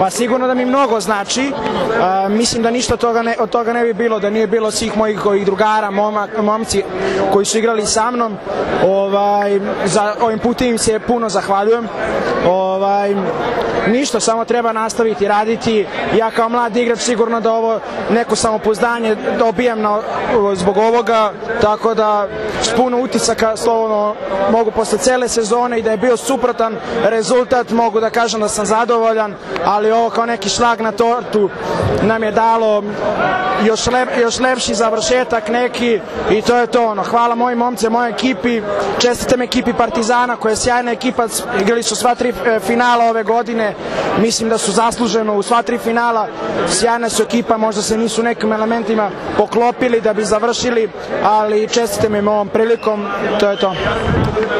Pa sigurno da mi mnogo znači. Mislim da ništa od toga ne bi bilo da nije bilo svih mojih drugara, momci koji su igrali sa mnom. Ovim putem im se puno zahvaljujem. Ništa, samo treba nastaviti raditi. Ja kao mlad igrač sigurno da ovo neko samopouzdanje dobijam zbog ovoga, tako da s puno utisaka slovno mogu posle cele sezone i da je bio suprotan rezultat mogu da kažem da sam zadovoljan, ali ovo kao neki šlag na tortu nam je dalo još lepši završetak neki i to je to. Hvala mojim momcima, mojoj ekipi, čestitam ekipi Partizana koja je sjajna ekipa, igrali su sva 3 finala ove godine, mislim da su zasluženo u sva 3 finala, sjajna su ekipa, možda se nisu nekim elementima poklopili da bi završili, ali čestitam im ovom prilikom, to je to.